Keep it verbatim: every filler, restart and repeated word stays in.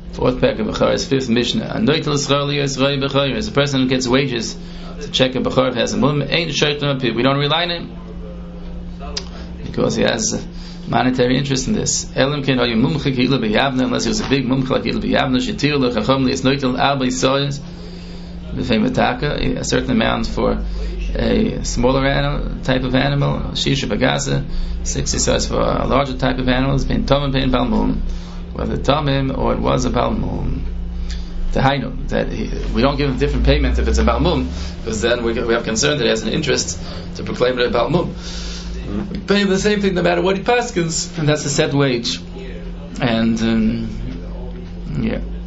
Fourth pack of Becharis, fifth Mishnah. As a person who gets wages to check a Bechar if he has a mum, ain't shaykhim. We don't rely on him because he has a monetary interest in this. Unless he was a big mumch like Hillel b'Yavna, shetir lechacham li'esnoitel arba yisoyes, a certain amount for a smaller animal, type of animal, shisha bagasa, sixty size for a larger type of animal. It's been tomim bein balmum, whether tomim or it was a balmum. Tahainu, that he, we don't give him different payment if it's a balmum, because then we, we have concern that he has an interest to proclaim it a balmum. We pay him the same thing no matter what he paskins, and that's a set wage. And um, yeah.